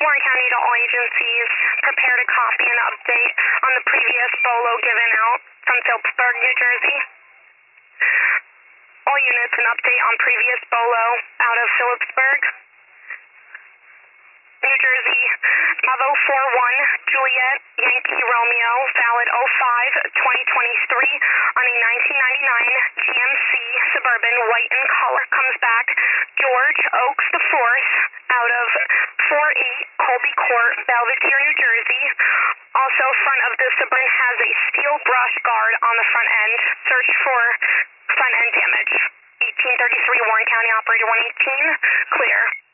Warren County to all agencies, prepared a copy and update on the previous BOLO given out from Phillipsburg, New Jersey. All units an update on previous BOLO out of Phillipsburg. New Jersey, Bravo 41, Juliet, Yankee Romeo, valid 05-2023 on a 1999 GMC Suburban, white in color, comes back. George Oaks IV, out of 48 Colby Court, Belvedere, New Jersey. Also, front of the Suburban has a steel brush guard on the front end. Search for front end damage. 1833 Warren County, operator 118, clear.